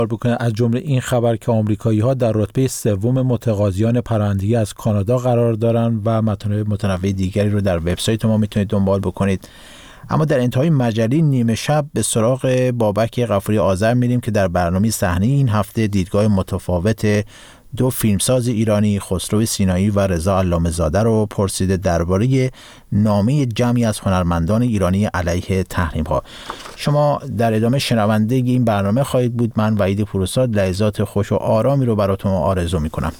بکنه، از جمله این خبر که آمریکایی‌ها در رتبه سوم متقاضیان پناهندگی از کانادا قرار دارن و مطالب متنوع دیگری رو در وبسایت ما میتونید دنبال بکنید. اما در انتهای مجله نیمه شب به سراغ بابک غفوری آذر میریم که در برنامه صحنه این هفته دیدگاه متفاوت دو فیلمساز ایرانی، خسرو سینایی و رضا علامه زاده رو پرسیده درباره نامه جمعی از هنرمندان ایرانی علیه تحریم‌ها. شما در ادامه شنونده این برنامه خواهید بود. من وحید پوروزاد لحظات خوش و آرامی رو براتون آرزو میکنم.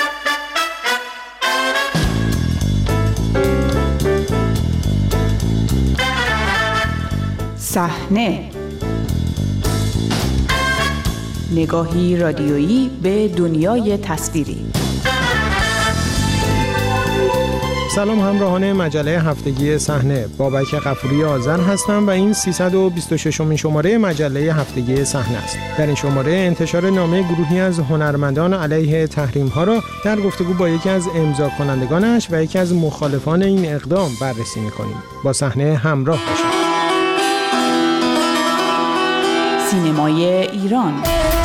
صحنه، نگاهی رادیویی به دنیای تصویری. سلام همراهان مجله هفتگی صحنه، بابک غفوری آذر هستم و این 326مین شماره مجله هفتگی صحنه است. در این شماره انتشار نامه گروهی از هنرمندان علیه تحریم‌ها را در گفتگو با یکی از امضا کنندگانش و یکی از مخالفان این اقدام بررسی می‌کنیم. با صحنه همراه باشید. سینمای ایران.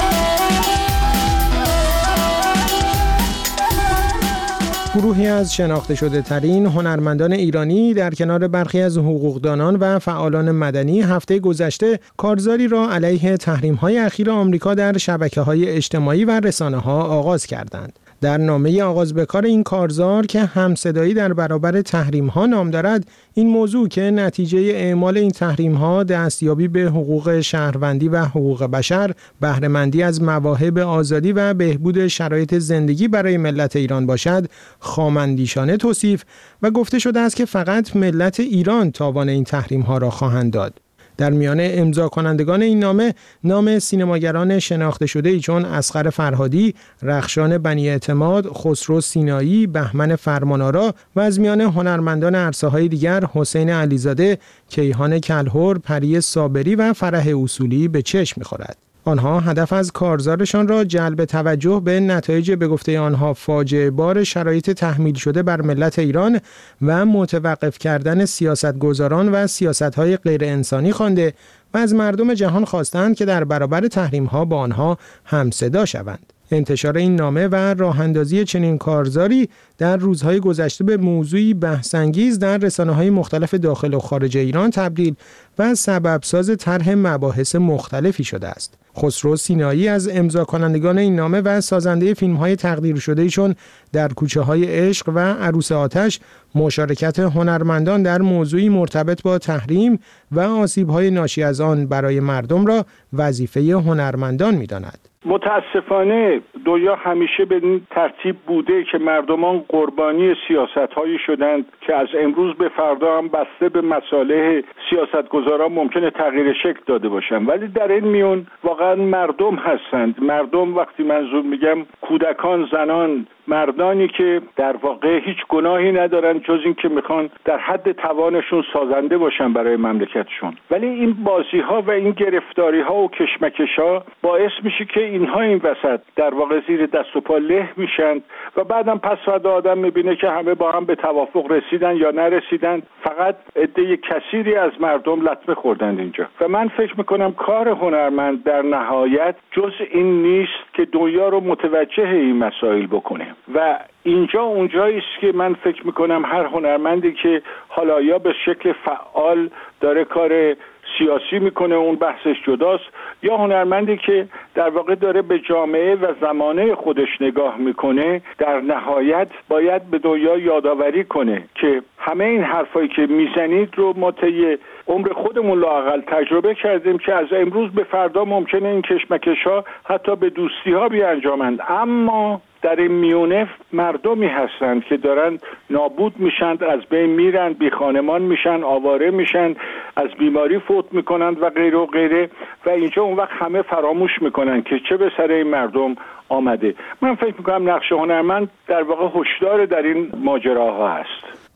گروهی از شناخته شده ترین هنرمندان ایرانی در کنار برخی از حقوقدانان و فعالان مدنی هفته گذشته کارزاری را علیه تحریم‌های اخیر آمریکا در شبکه‌های اجتماعی و رسانه‌ها آغاز کردند. در نامه آغاز به کار این کارزار که همصدایی در برابر تحریم‌ها نام دارد، این موضوع که نتیجه اعمال این تحریم‌ها دستیابی به حقوق شهروندی و حقوق بشر، بهره‌مندی از مواهب آزادی و بهبود شرایط زندگی برای ملت ایران باشد، خام‌اندیشانه توصیف و گفته شده است که فقط ملت ایران تاوان این تحریم‌ها را خواهند داد. در میان امضا کنندگان این نام سینماگران شناخته شده‌ای چون اصغر فرهادی، رخشان بنی اعتماد، خسرو سینایی، بهمن فرمانآرا و از میان هنرمندان عرصه‌های دیگر حسین علیزاده، کیهان کلهر، پری صابری و فرح اصولی به چشم می‌خورد. آنها هدف از کارزارشان را جلب توجه به نتایج به گفته آنها فاجعه بار شرایط تحمیل شده بر ملت ایران و متوقف کردن سیاستگزاران و سیاست‌های غیر انسانی خوانده و از مردم جهان خواستند که در برابر تحریم‌ها با آنها همصدا شوند. انتشار این نامه و راه‌اندازی چنین کارزاری در روزهای گذشته به موضوعی بحث‌انگیز در رسانه‌های مختلف داخل و خارج ایران تبدیل و سببساز طرح مباحث مختلفی شده است. خسرو سینایی از امضا کنندگان این نامه و سازنده فیلم‌های تقدیر شده چون در کوچه‌های عشق و عروس آتش مشارکت هنرمندان در موضوعی مرتبط با تحریم و آسیب‌های ناشی از آن برای مردم را وظیفه هنرمندان می‌داند. متاسفانه دنیا همیشه به این ترتیب بوده که مردمان قربانی سیاست‌هایی شدند که از امروز به فردا هم بسته به مصالح سیاستگزاران ممکنه تغییر شکل داده باشند، ولی در این میون واقعا مردم هستند. مردم وقتی منظور میگم کودکان، زنان، مردانی که در واقع هیچ گناهی ندارن جز این که میخوان در حد توانشون سازنده باشن برای مملکتشون، ولی این بازی ها و این گرفتاری ها و کشمکش ها باعث میشه که اینها این وسط در واقع زیر دست و پا له میشن و بعدم پس فردا آدم میبینه که همه با هم به توافق رسیدن یا نرسیدن، فقط عده کثیری از مردم لطمه خوردند اینجا. و من فکر میکنم کار هنرمند در نهایت جز این نیست که دنیا رو متوجه این مسائل بکنه و اینجا اونجایی است که من فکر میکنم هر هنرمندی که حالا یا به شکل فعال داره کار سیاسی میکنه اون بحثش جداست، یا هنرمندی که در واقع داره به جامعه و زمانه خودش نگاه میکنه، در نهایت باید به دنیا یادآوری کنه که همه این حرفایی که میزنید رو ما طی عمر خودمون لااقل تجربه کردیم که از امروز به فردا ممکنه این کشمکش‌ها حتی به دوستی‌ها بیانجامند، اما در این میونه مردمی هستند که دارن نابود میشن، از بین میرن، بی خانمان میشن، آواره میشن، از بیماری فوت میکنند و غیره و غیره و اینجا اون وقت همه فراموش میکنن که چه به سر این مردم آمده. من فکر میکنم نقش هنرمند در واقع هشدار در این ماجراها هست.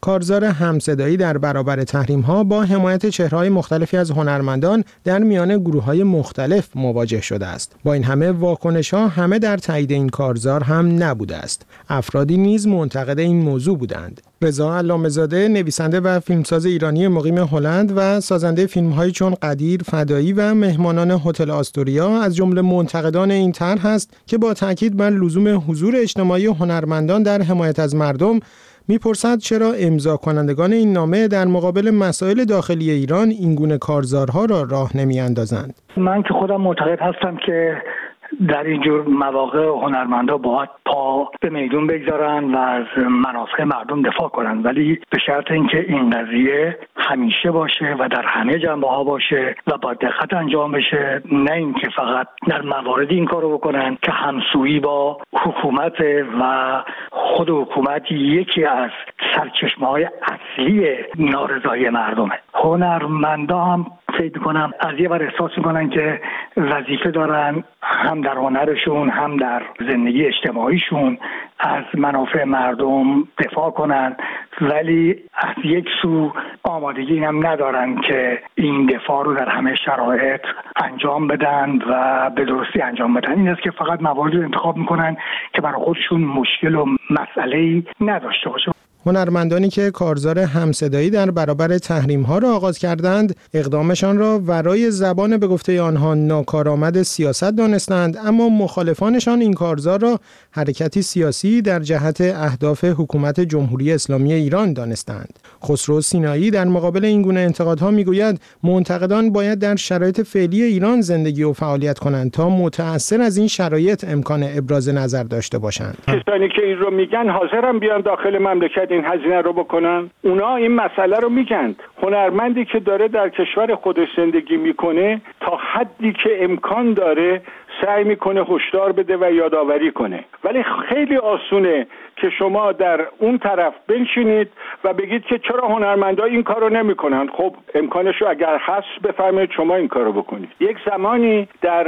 کارزار همصدایی در برابر تحریم‌ها با حمایت چهره‌های مختلفی از هنرمندان در میان گروه‌های مختلف مواجه شده است. با این همه واکنش‌ها همه در تایید این کارزار هم نبوده است. افرادی نیز منتقد این موضوع بودند. رضا علامه‌زاده، نویسنده و فیلمساز ایرانی مقیم هلند و سازنده فیلم‌هایی چون قدیر، فدایی و مهمانان هتل آستوریا از جمله منتقدان این طرح است که با تاکید بر لزوم حضور اجتماعی هنرمندان در حمایت از مردم میپرسد چرا امضا کنندگان این نامه در مقابل مسائل داخلی ایران این گونه کارزارها را راه نمی‌اندازند. من که خودم معتقد هستم که در اینجور مواقع هنرمندا باید پا به میدون بگذارن و از منافع مردم دفاع کنن، ولی به شرط اینکه این قضیه همیشه باشه و در همه جنبه‌ها باشه و با دقت انجام بشه، نه اینکه فقط در مواردی این کارو بکنن که همسویی با حکومت و خود حکومت یکی از سرچشمه‌های اصلی نارضایی مردمه. هنرمندا هم فکر می‌کنم از یه ور احساس می‌کنن که وظیفه دارن هم در هنرشون هم در زندگی اجتماعیشون از منافع مردم دفاع کنن، ولی از یک سو آمادگی هم ندارن که این دفاع رو در همه شرایط انجام بدن و به درستی انجام بدن. این است که فقط مواردی رو انتخاب می‌کنن که برای خودشون مشکل و مسئله‌ای نداشته باشه. هنرمندانی که کارزار همصدایی در برابر تحریم‌ها را آغاز کردند، اقدامشان را ورای زبان به گفته آنها ناکارآمد سیاست دانستند، اما مخالفانشان این کارزار را حرکتی سیاسی در جهت اهداف حکومت جمهوری اسلامی ایران دانستند. خسرو سینایی در مقابل این گونه انتقادها میگوید منتقدان باید در شرایط فعلی ایران زندگی و فعالیت کنند تا متأثر از این شرایط امکان ابراز نظر داشته باشند. کسانی که این رو میگن حاضرن بیان داخل مملکت این هزینه رو بکنن. اونا این مسئله رو میگن. هنرمندی که داره در کشور خودش زندگی میکنه تا حدی که امکان داره سعی میکنه هشدار بده و یادآوری کنه، ولی خیلی آسونه که شما در اون طرف بنشینید و بگید که چرا هنرمندا این کارو نمیکنن. خب امکانش رو اگر هست بفرمایید شما این کارو بکنید. یک زمانی در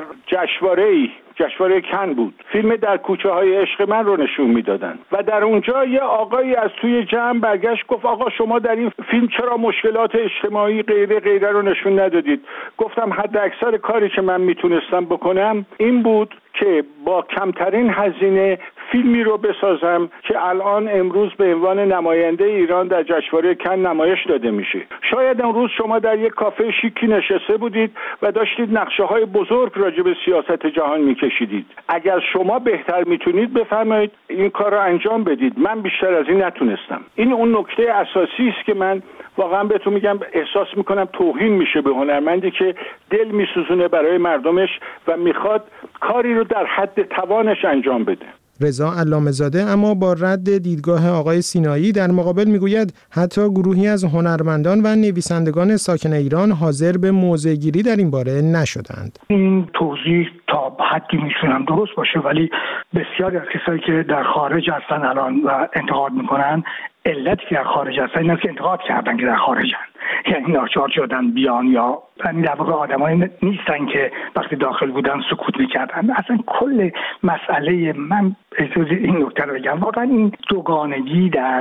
جشنواره کن بود، فیلم در کوچه های عشق من رو نشون میدادن و در اونجا یه آقایی از توی جمع برگشت گفت آقا شما در این فیلم چرا مشکلات اجتماعی غیره رو نشون ندادید؟ گفتم حد اکثر کاری که من میتونستم بکنم این بود که با کمترین هزینه فیلمی رو بسازم که الان امروز به عنوان نماینده ایران در جشنواره کن نمایش داده میشه. شاید امروز شما در یک کافه شیکی نشسته بودید و داشتید نقشه‌های بزرگ راجع به سیاست جهان میکشیدید. اگر شما بهتر میتونید بفرمایید این کار رو انجام بدید. من بیشتر از این نتونستم. این اون نکته اساسی است که من واقعا بهتون میگم احساس میکنم توهین میشه به هنرمندی که دل میسوزونه برای مردمش و میخواد کاری رو در حد توانش انجام بده. رضا علامه‌زاده اما با رد دیدگاه آقای سینایی در مقابل میگوید حتی گروهی از هنرمندان و نویسندگان ساکن ایران حاضر به موضع‌گیری در این باره نشدند. این توضیح تا حدی میتونم درست باشه، ولی بسیاری از کسایی که در خارج هستن الان و انتقاد میکنن، علتی که در خارج هستن این است که انتقاد کردن که در خارجن، یعنی ناچار شدن بیان، یا یعنی در واقع آدمایی نیستن که وقتی داخل بودن سکوت میکردن. اصلا کل مسئله، من این نکته رو بگم، واقعا این دوگانگی در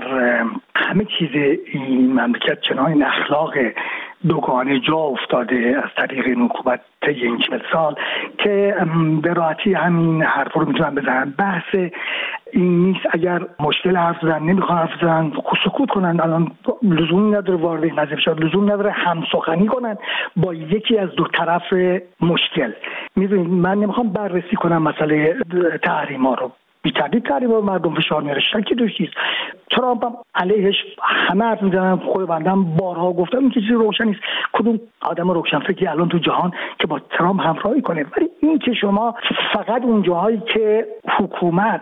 همه چیز این مملکت چنان اخلاق دوگانه جا افتاده از طریق این حکومت این 40 سال که به راحتی همین حرف رو میتونن بزنن. بحث این نیست اگر مشکل حرف زدن نمیخوان حرف زدن سکوت کنن. الان لزومی نداره وارد این قضیه بشن، لزوم نداره همسخنی کنن با یکی از دو طرف مشکل. میدونید من نمیخوام بررسی کنم مسئله تحریما رو، بی‌تردید تحریما رو مردم فشار میاره، شکی توش نیست. ترامپ هم علیهش همه حرف میزنن، خود بندم بارها گفتم این چیزی روشن نیست. کدوم آدم روشنفکری الان تو جهان که با ترامپ همراهی کنه؟ ولی این که شما فقط اون جاهایی که حکومت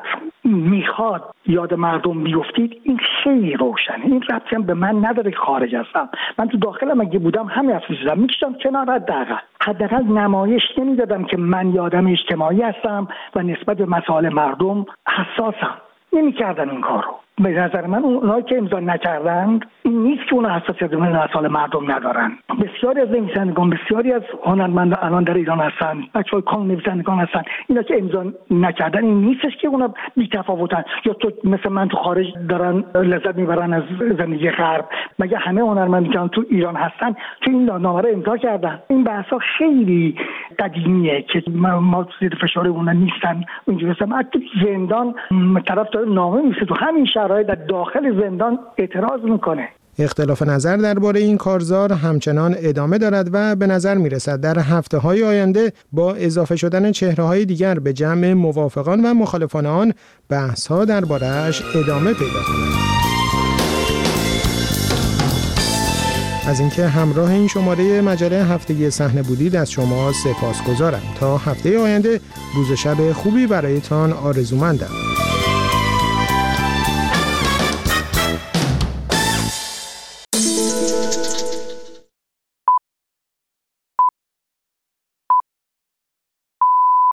میخواد یاد مردم بیفتید، این خیلی روشنه. این ربطی هم به من نداره که خارج هستم. من تو داخلم اگه بودم همین حرف میزدم، میکشم کنار. حداقل نمایش نمیدادم که من آدم اجتماعی هستم و نسبت به مسائل مردم حساسم. نمیکردن این کارو. به نظر من اونایی که امضا نکردند این نیست که اون حساسیت به مسائل مردم ندارن. بسیاری از نویسندگان، بسیاری از هنرمندان الان در ایران هستن، بچه‌های کانون نویسندگان هستن، اینا که امضا نکردن این نیستش که اونا بی‌تفاوتن یا تو مثل من تو خارج دارن لذت میبرن از زندگی غرب. مگه همه هنرمندان که تو ایران هستن تو این نامه رو امضا کردن؟ این بحثا خیلی قدیمیه که ما زیر فشار اون نیستن. اونجوری هستن حتی زندان طرف داره نامه میشه تو همین شرایط در داخل زندان اعتراض میکنه. اختلاف نظر درباره این کارزار همچنان ادامه دارد و به نظر میرسد در هفته‌های آینده با اضافه شدن چهره‌های دیگر به جمع موافقان و مخالفان آن بحث‌ها درباره‌اش ادامه پیدا کند. از اینکه همراه این شماره مجله هفتگی صحنه بودید از شما سپاسگزارم. تا هفته آینده روز و شب خوبی برایتان آرزومندم.